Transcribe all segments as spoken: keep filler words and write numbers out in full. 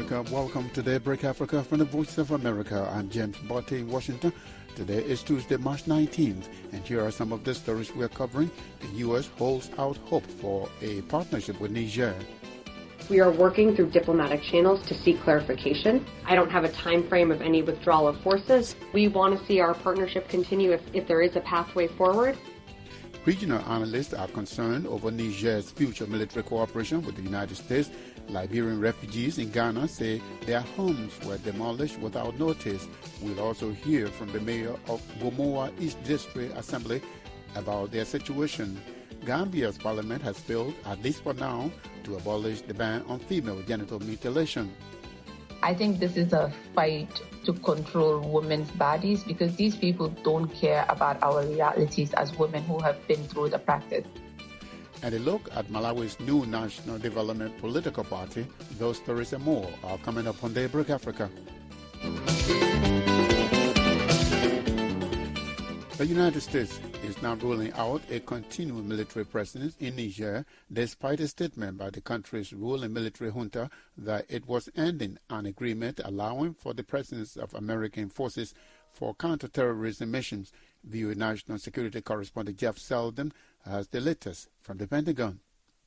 Africa. Welcome to Daybreak Africa from the Voice of America. I'm James Botte in Washington. Today is Tuesday, March nineteenth, and here are some of the stories we're covering. The U S holds out hope for a partnership with Niger. We are working through diplomatic channels to seek clarification. I don't have a time frame of any withdrawal of forces. We want to see our partnership continue if, if there is a pathway forward. Regional analysts are concerned over Niger's future military cooperation with the United States. Liberian refugees in Ghana say their homes were demolished without notice. We'll also hear from the mayor of Gomoa East District Assembly about their situation. Gambia's parliament has failed, at least for now, to abolish the ban on female genital mutilation. I think this is a fight to control women's bodies because these people don't care about our realities as women who have been through the practice. And a look at Malawi's new National Development Political Party. Those stories and more are coming up on Daybreak Africa. The United States is now ruling out a continuing military presence in Niger, despite a statement by the country's ruling military junta that it was ending an agreement allowing for the presence of American forces for counterterrorism missions. V O A National Security Correspondent Jeff Selden has the latest from the Pentagon.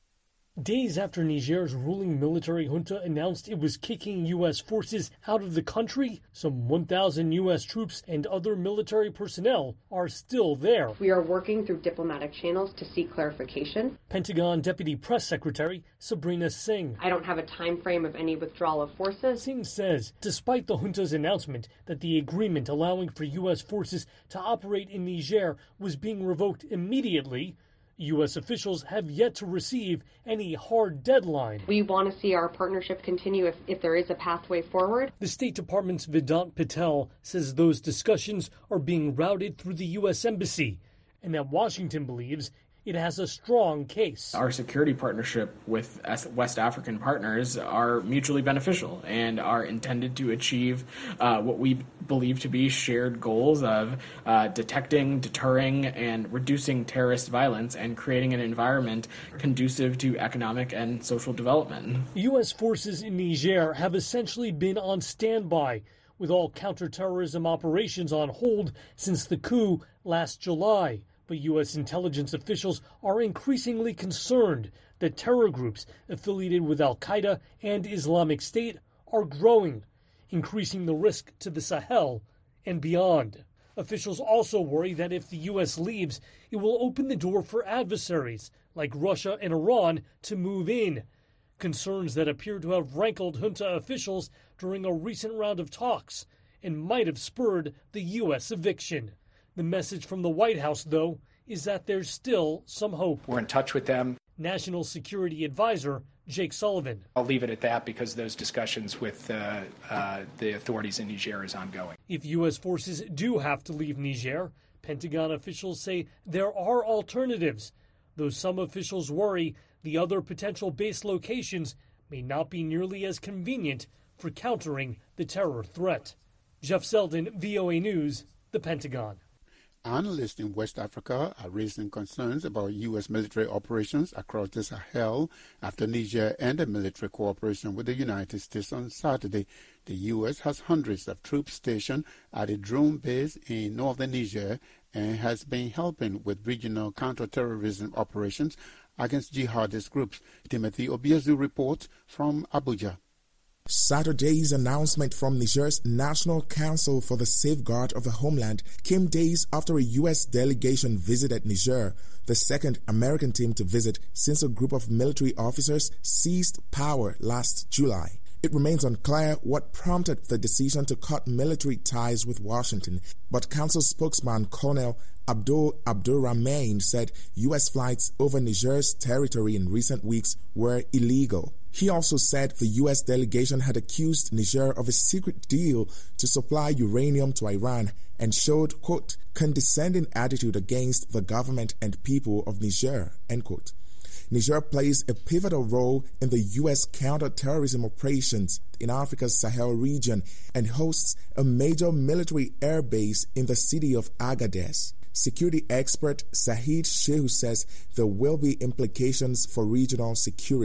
Days after Niger's ruling military junta announced it was kicking U S forces out of the country, some one thousand U S troops and other military personnel are still there. We are working through diplomatic channels to seek clarification. Pentagon Deputy Press Secretary Sabrina Singh. I don't have a time frame of any withdrawal of forces. Singh says, despite the junta's announcement that the agreement allowing for U S forces to operate in Niger was being revoked immediately, U S officials have yet to receive any hard deadline. We want to see our partnership continue if, if there is a pathway forward. The State Department's Vedant Patel says those discussions are being routed through the U S Embassy and that Washington believes it has a strong case. Our security partnership with West African partners are mutually beneficial and are intended to achieve uh, what we believe to be shared goals of uh, detecting, deterring, and reducing terrorist violence and creating an environment conducive to economic and social development. U S forces in Niger have essentially been on standby, with all counterterrorism operations on hold since the coup last July. But U S intelligence officials are increasingly concerned that terror groups affiliated with al-Qaeda and Islamic State are growing, increasing the risk to the Sahel and beyond. Officials also worry that if the U S leaves, it will open the door for adversaries like Russia and Iran to move in, concerns that appear to have rankled junta officials during a recent round of talks and might have spurred the U S eviction. The message from the White House, though, is that there's still some hope. We're in touch with them. National Security Advisor Jake Sullivan. I'll leave it at that because those discussions with uh, uh, the authorities in Niger is ongoing. If U S forces do have to leave Niger, Pentagon officials say there are alternatives, though some officials worry the other potential base locations may not be nearly as convenient for countering the terror threat. Jeff Selden, V O A News, the Pentagon. Analysts in West Africa are raising concerns about U S military operations across the Sahel after Niger ended military cooperation with the United States on Saturday. The U S has hundreds of troops stationed at a drone base in northern Niger and has been helping with regional counterterrorism operations against jihadist groups. Timothy Obiezu reports from Abuja. Saturday's announcement from Niger's National Council for the Safeguard of the Homeland came days after a U S delegation visited Niger, the second American team to visit since a group of military officers seized power last July. It remains unclear what prompted the decision to cut military ties with Washington, but Council spokesman Colonel Abdul Abdurrahman said U S flights over Niger's territory in recent weeks were illegal. He also said the U S delegation had accused Niger of a secret deal to supply uranium to Iran and showed, quote, condescending attitude against the government and people of Niger, end quote. Niger plays a pivotal role in the U S counter-terrorism operations in Africa's Sahel region and hosts a major military air base in the city of Agadez. Security expert Sahid Shehu says there will be implications for regional security.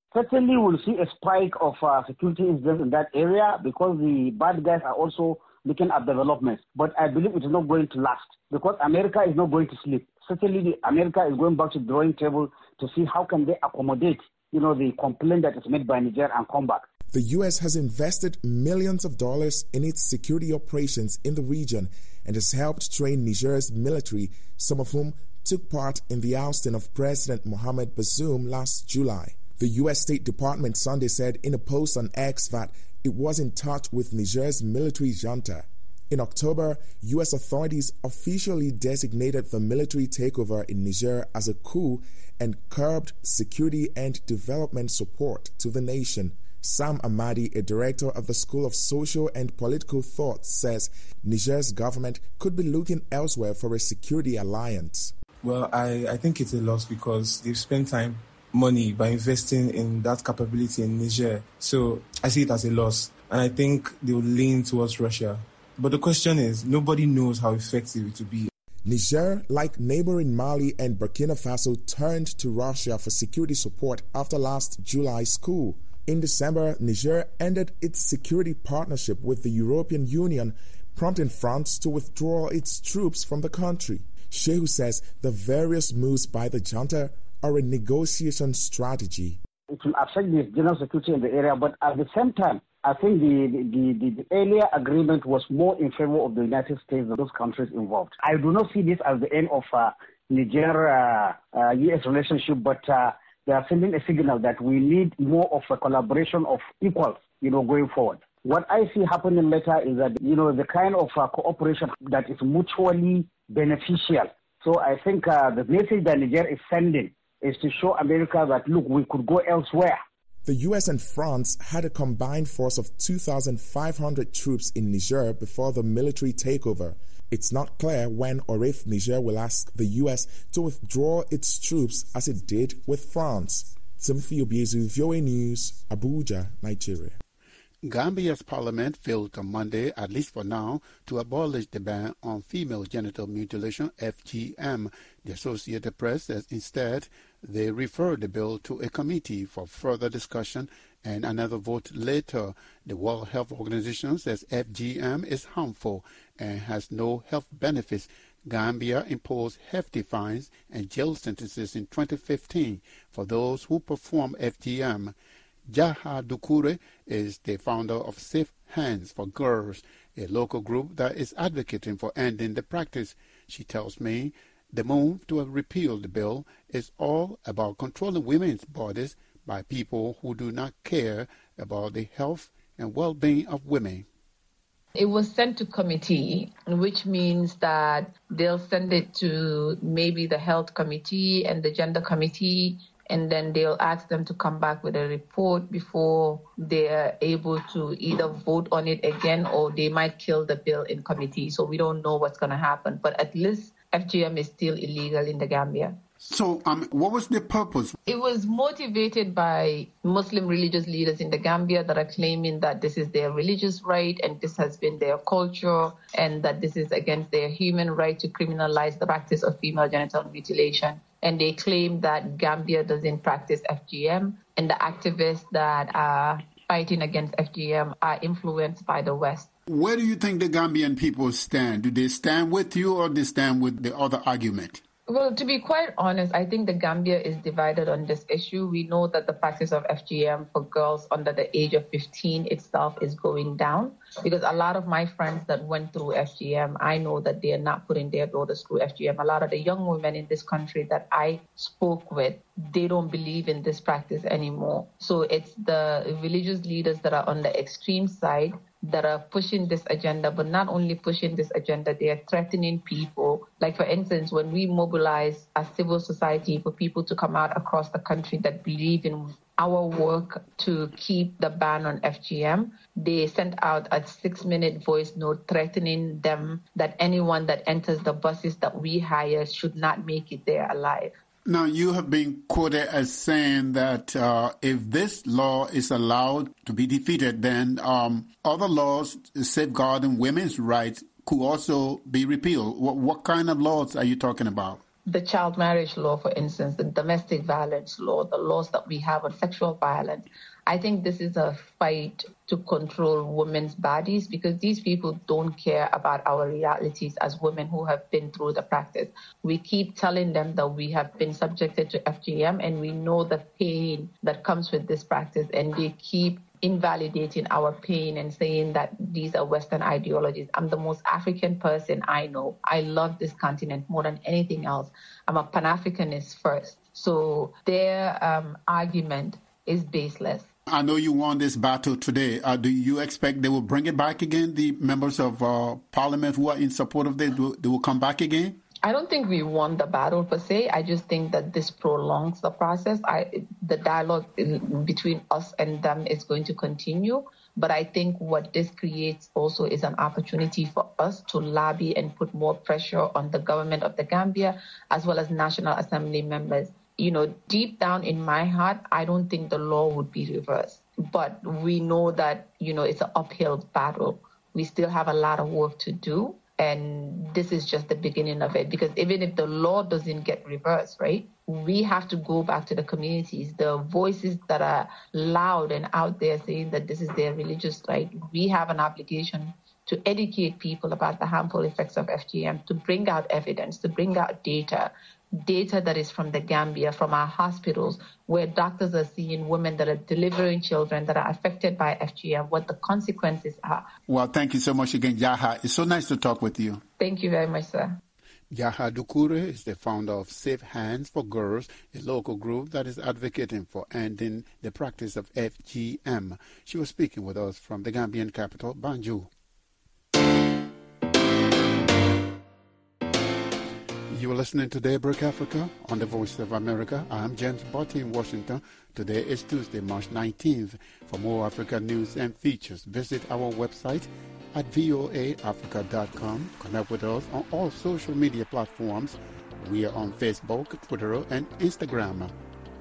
Certainly we'll see a spike of uh, security incidents in that area because the bad guys are also looking at developments. But I believe it is not going to last because America is not going to sleep. Certainly America is going back to the drawing table to see how can they accommodate, you know, the complaint that is made by Niger and come back. The U S has invested millions of dollars in its security operations in the region and has helped train Niger's military, some of whom took part in the ousting of President Mohamed Bazoum last July. The U S State Department Sunday said in a post on X that it was in touch with Niger's military junta. In October, U S authorities officially designated the military takeover in Niger as a coup and curbed security and development support to the nation. Sam Amadi, a director of the School of Social and Political Thought, says Niger's government could be looking elsewhere for a security alliance. Well, I, I think it's a loss because they've spent time, money by investing in that capability in Niger. So I see it as a loss. And I think they will lean towards Russia. But the question is, nobody knows how effective it will be. Niger, like neighboring Mali and Burkina Faso, turned to Russia for security support after last July's coup. In December, Niger ended its security partnership with the European Union, prompting France to withdraw its troops from the country. Shehu says the various moves by the junta are a negotiation strategy. It will affect the general security in the area, but at the same time, I think the, the, the, the earlier agreement was more in favor of the United States than those countries involved. I do not see this as the end of uh, Niger uh, uh, U S relationship, but uh, they are sending a signal that we need more of a collaboration of equals, you know, going forward. What I see happening later is that, you know, the kind of uh, cooperation that is mutually beneficial. So I think uh, the message that Niger is sending is to show America that, look, we could go elsewhere. The U S and France had a combined force of two thousand five hundred troops in Niger before the military takeover. It's not clear when or if Niger will ask the U S to withdraw its troops as it did with France. Timothy Obiezu, V O A News, Abuja, Nigeria. Gambia's parliament failed on Monday, at least for now, to abolish the ban on female genital mutilation, F G M. The Associated Press says instead they referred the bill to a committee for further discussion and another vote later. The World Health Organization says F G M is harmful and has no health benefits. Gambia imposed hefty fines and jail sentences in twenty fifteen for those who perform F G M. Jaha Dukure is the founder of Safe Hands for Girls, a local group that is advocating for ending the practice. She tells me the move to repeal the bill is all about controlling women's bodies by people who do not care about the health and well-being of women. It was sent to committee, which means that they'll send it to maybe the health committee and the gender committee, and then they'll ask them to come back with a report before they're able to either vote on it again or they might kill the bill in committee. So we don't know what's going to happen. But at least F G M is still illegal in the Gambia. So um, what was the purpose? It was motivated by Muslim religious leaders in the Gambia that are claiming that this is their religious right and this has been their culture and that this is against their human right to criminalize the practice of female genital mutilation. And they claim that Gambia doesn't practice F G M and the activists that are fighting against F G M are influenced by the West. Where do you think the Gambian people stand? Do they stand with you or they stand with the other argument? Well, to be quite honest, I think the Gambia is divided on this issue. We know that the practice of F G M for girls under the age of fifteen itself is going down because a lot of my friends that went through F G M, I know that they are not putting their daughters through F G M. A lot of the young women in this country that I spoke with, they don't believe in this practice anymore. So it's the religious leaders that are on the extreme side that are pushing this agenda, but not only pushing this agenda, they are threatening people. Like, for instance, when we mobilize as civil society for people to come out across the country that believe in our work to keep the ban on F G M, they sent out a six-minute voice note threatening them that anyone that enters the buses that we hire should not make it there alive. Now, you have been quoted as saying that uh, if this law is allowed to be defeated, then um, other laws safeguarding women's rights could also be repealed. What, what kind of laws are you talking about? the child marriage law, for instance, the domestic violence law, the laws that we have on sexual violence. I think this is a fight to control women's bodies because these people don't care about our realities as women who have been through the practice. We keep telling them that we have been subjected to F G M and we know the pain that comes with this practice, and they keep invalidating our pain and saying that these are Western ideologies. I'm the most African person I know. I love this continent more than anything else. I'm a Pan-Africanist first. So their um, argument is baseless. I know you won this battle today. Uh, do you expect they will bring it back again? The members of uh, parliament who are in support of this, they will come back again? I don't think we won the battle per se. I just think that this prolongs the process. I, the dialogue between us and them is going to continue. But I think what this creates also is an opportunity for us to lobby and put more pressure on the government of the Gambia, as well as National Assembly members. You know, deep down in my heart, I don't think the law would be reversed. But we know that, you know, it's an uphill battle. We still have a lot of work to do. And this is just the beginning of it, because even if the law doesn't get reversed, right, we have to go back to the communities, the voices that are loud and out there saying that this is their religious right. We have an obligation to educate people about the harmful effects of F G M, to bring out evidence, to bring out data, data that is from the Gambia, from our hospitals, where doctors are seeing women that are delivering children that are affected by F G M, what the consequences are. Well, thank you so much again, Yaha. It's so nice to talk with you. Thank you very much, sir. Yaha Dukure is the founder of Safe Hands for Girls, a local group that is advocating for ending the practice of F G M. She was speaking with us from the Gambian capital, Banjul. You are listening to Daybreak Africa on the Voice of America. I'm James Botti in Washington. Today is Tuesday, March nineteenth. For more Africa news and features, visit our website at voa africa dot com. Connect with us on all social media platforms. We are on Facebook, Twitter, and Instagram.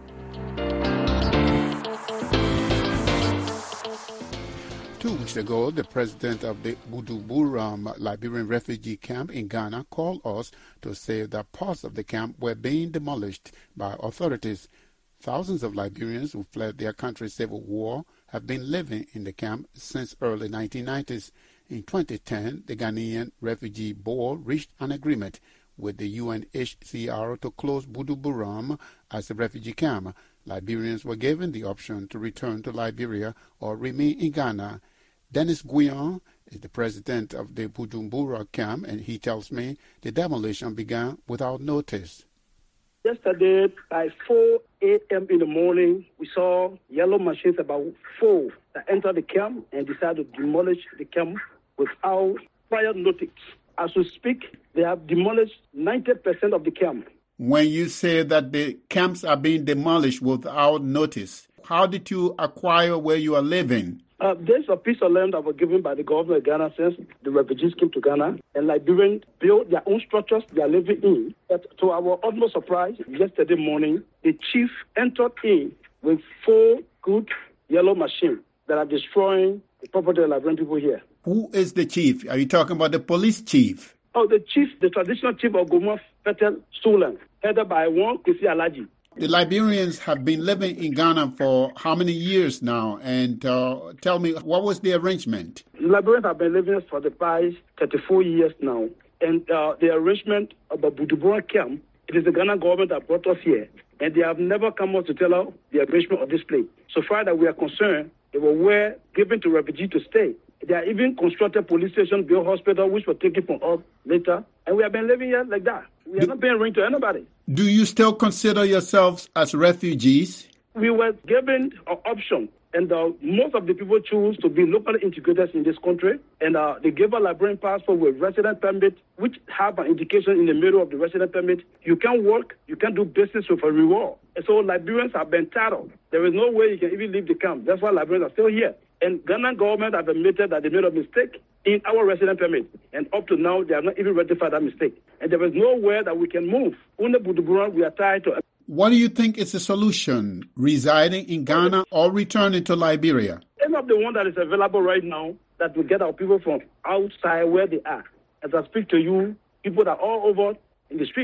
Two weeks ago, the president of the Buduburam Liberian refugee camp in Ghana called us to say that parts of the camp were being demolished by authorities. Thousands of Liberians who fled their country's civil war have been living in the camp since early nineteen nineties. In twenty ten, the Ghanaian Refugee Board reached an agreement with the U N H C R to close Buduburam as a refugee camp. Liberians were given the option to return to Liberia or remain in Ghana. Dennis Guion is the president of the Bujumbura camp, and he tells me the demolition began without notice. Yesterday, by four a.m. in the morning, we saw yellow machines, about four, that entered the camp and decided to demolish the camp without prior notice. As we speak, they have demolished ninety percent of the camp. When you say that the camps are being demolished without notice, how did you acquire where you are living? Uh, there's a piece of land that was given by the government of Ghana since the refugees came to Ghana, and Liberians built their own structures they are living in. But to our utmost surprise, yesterday morning, the chief entered in with four good yellow machines that are destroying the property of Liberian people here. Who is the chief? Are you talking about the police chief? Oh, the chief, the traditional chief of Goma Fetel Sulan, headed by one Kwesi Alaji. The Liberians have been living in Ghana for how many years now? And uh, tell me, what was the arrangement? The Liberians have been living for the past thirty-four years now. And uh, the arrangement of the Buduburam camp, it is the Ghana government that brought us here. And they have never come out to tell us the arrangement of this place. So far that we are concerned, they were where given to refugees to stay. They are even constructed police station, built hospital, which were taken from us later. And we have been living here like that. We are not paying rent to anybody. Do you still consider yourselves as refugees? We were given an option, and uh, most of the people choose to be locally integrated in this country. And uh, they gave a Liberian passport with resident permit, which have an indication in the middle of the resident permit. You can work, you can do business with a reward. And so Liberians have been titled. There is no way you can even leave the camp. That's why Liberians are still here. And Ghana government have admitted that they made a mistake in our resident permit. And up to now, they have not even rectified that mistake. And there is nowhere that we can move. Under Buduburam, we are tied to. What do you think is the solution? Residing in Ghana or returning to Liberia? Any of the one that is available right now that will get our people from outside where they are. As I speak to you, people are all over in the street.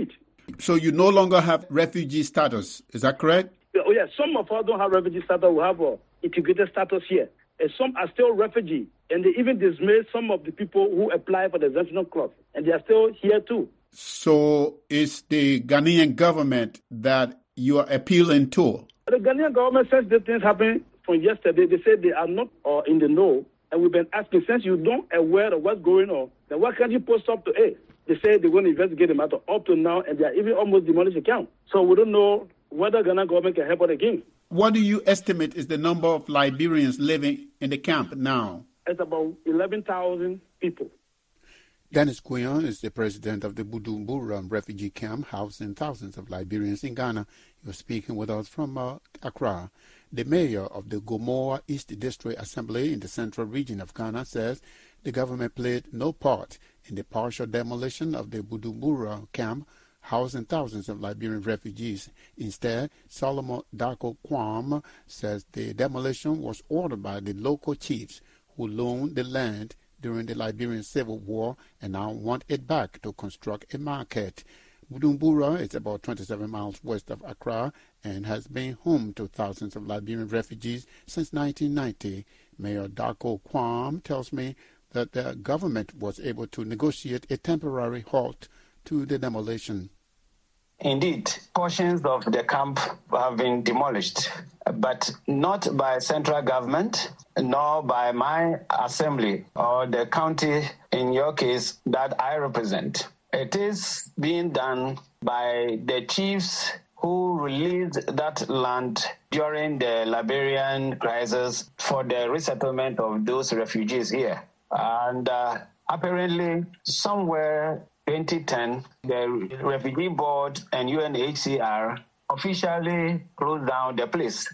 So you no longer have refugee status, is that correct? Oh, yeah, some of us don't have refugee status. We have uh, integrated status here. And some are still refugee. And they even dismissed some of the people who apply for the exemption clause. And they are still here too. So it's the Ghanaian government that you are appealing to? The Ghanaian government, since these things happened from yesterday, they said they are not uh, in the know. And we've been asking, since you don't aware of what's going on, then why can't you post up to A? They say they're going to investigate the matter up to now, and they are even almost demolished the camp. So we don't know whether the Ghana government can help us again. What do you estimate is the number of Liberians living in the camp now? It's about eleven thousand people. Dennis Guyon is the president of the Bujumbura refugee camp, housing thousands of Liberians in Ghana. He was speaking with us from uh, Accra. The mayor of the Gomoa East District Assembly in the central region of Ghana says the government played no part in the partial demolition of the Bujumbura camp, housing thousands of Liberian refugees. Instead, Solomon Darko Kwam says the demolition was ordered by the local chiefs who loaned the land during the Liberian Civil War and now want it back to construct a market. Bujumbura is about twenty-seven miles west of Accra and has been home to thousands of Liberian refugees since nineteen ninety. Mayor Darko Kwam tells me that the government was able to negotiate a temporary halt to the demolition. Indeed, portions of the camp have been demolished, but not by central government, nor by my assembly or the county, in your case, that I represent. It is being done by the chiefs who released that land during the Liberian crisis for the resettlement of those refugees here. And uh, apparently, somewhere twenty ten, the Refugee Board and U N H C R officially closed down the place.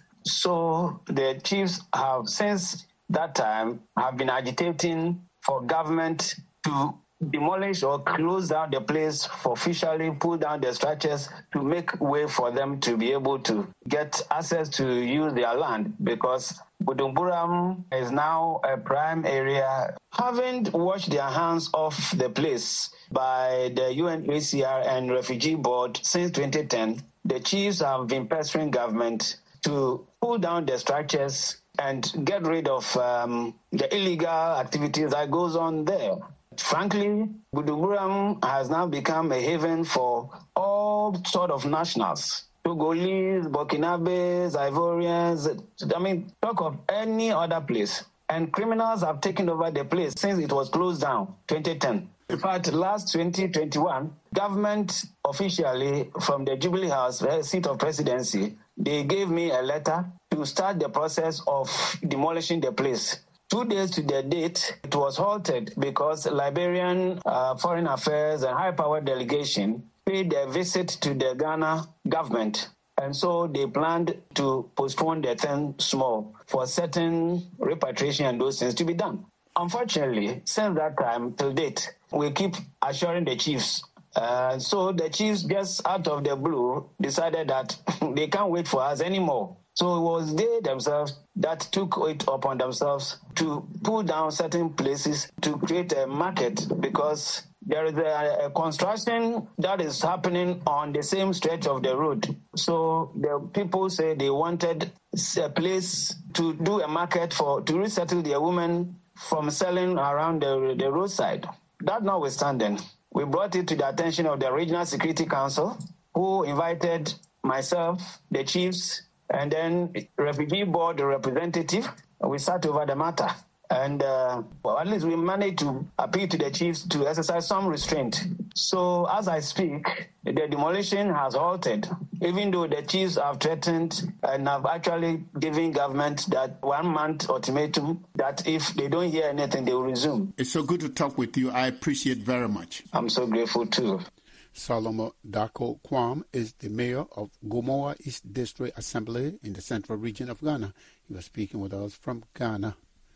So the chiefs have, since that time, have been agitating for government to demolish or close down the place, for officially pull down the structures to make way for them to be able to get access to use their land, because Bujumbura is now a prime area. Having washed their hands off the place by the U N H C R and Refugee Board since twenty ten, the chiefs have been pestering government to pull down the structures and get rid of um, the illegal activities that goes on there. Frankly, Bujumbura has now become a haven for all sort of nationals. Togolese, Burkinabes, Ivorians, I mean, talk of any other place. And criminals have taken over the place since it was closed down, twenty ten. In fact, last twenty twenty-one, government officially from the Jubilee House, the seat of presidency, they gave me a letter to start the process of demolishing the place. Two days to the date, it was halted because Liberian uh, Foreign Affairs and High Power Delegation paid a visit to the Ghana government. And so they planned to postpone the thing small for certain repatriation and those things to be done. Unfortunately, since that time till date, we keep assuring the chiefs. Uh, so the chiefs, just out of the blue, decided that they can't wait for us anymore. So it was they themselves that took it upon themselves to pull down certain places to create a market, because there is a, a construction that is happening on the same stretch of the road. So the people say they wanted a place to do a market for to resettle their women from selling around the, the roadside. That notwithstanding, we brought it to the attention of the Regional Security Council, who invited myself, the chiefs, and then Refugee Board representative. We sat over the matter. And uh, well, at least we managed to appeal to the chiefs to exercise some restraint. So as I speak, the demolition has halted, even though the chiefs have threatened and have actually given government that one-month ultimatum that if they don't hear anything, they will resume. It's so good to talk with you. I appreciate very much. I'm so grateful too. Solomon Darko Kwam is the mayor of Gomoa East District Assembly in the central region of Ghana. He was speaking with us from Ghana.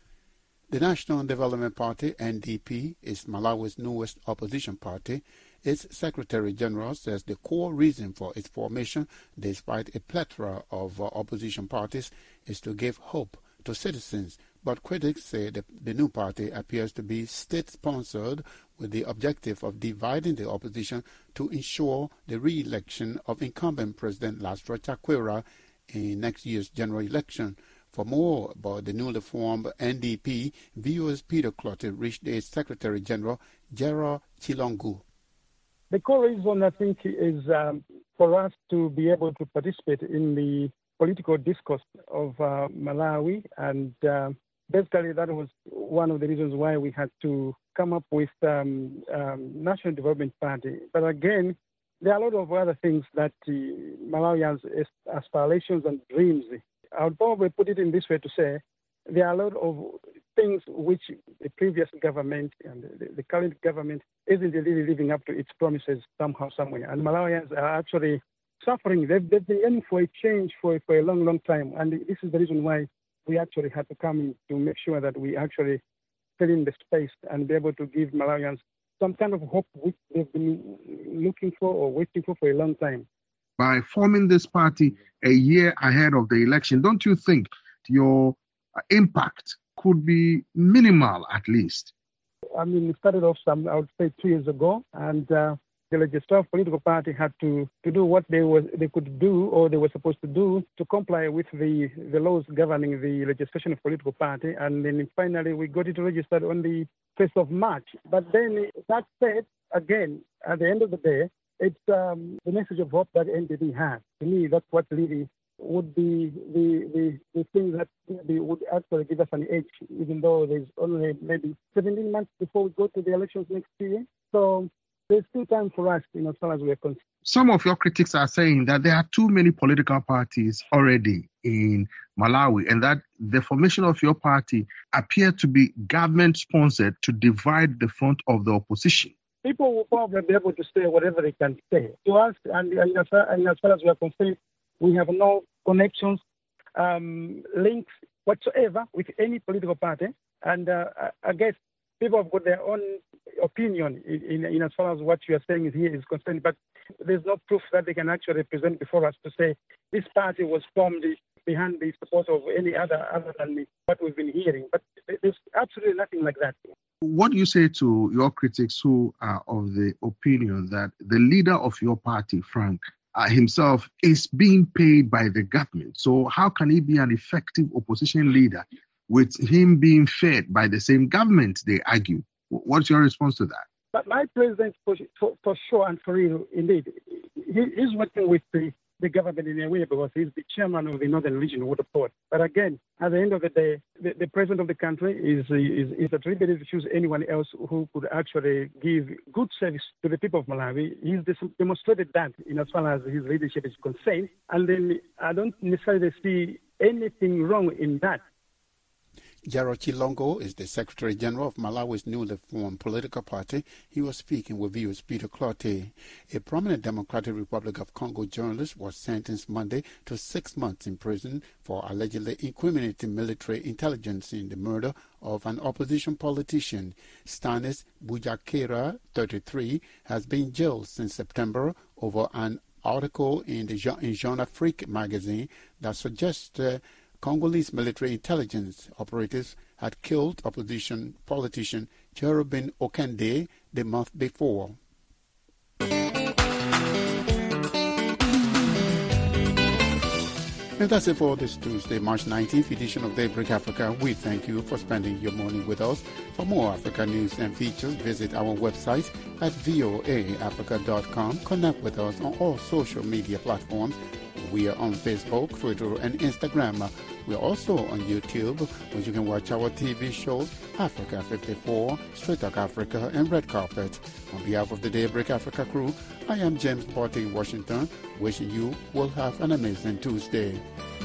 The National Development Party, N D P, is Malawi's newest opposition party. Its Secretary General says the core reason for its formation, despite a plethora of uh, opposition parties, is to give hope to citizens. But critics say that the new party appears to be state-sponsored with the objective of dividing the opposition to ensure the re-election of incumbent President Lastra Chakwera in next year's general election. For more about the newly formed N D P, V O A's Peter Clottey reached its Secretary General, Gerald Chilongo. The core reason, I think, is um, for us to be able to participate in the political discourse of uh, Malawi, and uh, basically that was one of the reasons why we had to come up with um, um, National Development Party. But again, there are a lot of other things that uh, Malawians' aspirations and dreams. I would probably put it in this way to say there are a lot of things which the previous government and the, the current government isn't really living up to its promises somehow, somewhere. And Malawians are actually suffering. They've, they've been aiming for a change for, for a long, long time. And this is the reason why we actually had to come in to make sure that we actually fill in the space and be able to give Malawians some kind of hope which they've been looking for or waiting for for a long time. By forming this party a year ahead of the election, don't you think your impact could be minimal at least? I mean, it started off some, I would say, two years ago, and uh, the legislative political party had to, to do what they was they could do or they were supposed to do to comply with the, the laws governing the legislation of political party, and then finally we got it registered on the first of March. But then that said, again, at the end of the day, it's um, the message of hope that N D P has. To me, that's what really would be the, the, the thing that maybe would actually give us an edge, even though there's only maybe seventeen months before we go to the elections next year. So there's still time for us, you know, as far as we're concerned. Some of your critics are saying that there are too many political parties already in Malawi, and that the formation of your party appears to be government-sponsored to divide the front of the opposition. People will probably be able to say whatever they can say. To us, and, and, as, far, and as far as we are concerned, we have no connections, um, links whatsoever with any political party. And uh, I guess people have got their own opinion in, in, in as far as what you are saying here is concerned. But there's no proof that they can actually present before us to say this party was formed behind the support of any other other than what we've been hearing. But there's absolutely nothing like that. What do you say to your critics who are of the opinion that the leader of your party, Frank, uh, himself is being paid by the government? So how can he be an effective opposition leader with him being fed by the same government, they argue? What's your response to that? But my president, for, for, for sure and for real, indeed, he is working with the, the government in a way because he's the chairman of the Northern Region Water Board. But again, at the end of the day, the, the president of the country is, is, is attributed to choose anyone else who could actually give good service to the people of Malawi. He's demonstrated that in as far as his leadership is concerned. And then I don't necessarily see anything wrong in that. Gerald Chilongo is the Secretary General of Malawi's newly formed political party. He was speaking with V O A's Peter Clottey. A prominent Democratic Republic of Congo journalist was sentenced Monday to six months in prison for allegedly incriminating military intelligence in the murder of an opposition politician. Stanis Bujakera, thirty-three, has been jailed since September over an article in the in Jeune Afrique magazine that suggests uh, Congolese military intelligence operatives had killed opposition politician Cherubin Okende the month before. And that's it for this Tuesday, March nineteenth edition of Daybreak Africa. We thank you for spending your morning with us. For more Africa news and features, visit our website at voa africa dot com. Connect with us on all social media platforms. We are on Facebook, Twitter, and Instagram. We're also on YouTube, where you can watch our T V shows, Africa fifty-four, Straight Talk Africa, and Red Carpet. On behalf of the Daybreak Africa crew, I am James Botte in Washington, wishing you will have an amazing Tuesday.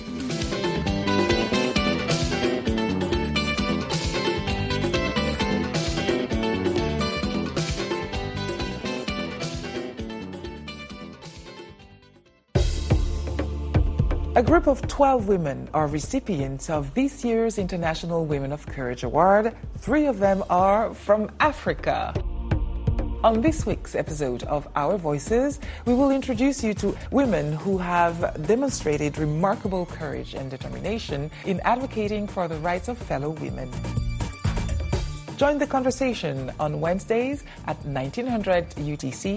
A group of twelve women are recipients of this year's International Women of Courage Award. Three of them are from Africa. On this week's episode of Our Voices, we will introduce you to women who have demonstrated remarkable courage and determination in advocating for the rights of fellow women. Join the conversation on Wednesdays at nineteen hundred U T C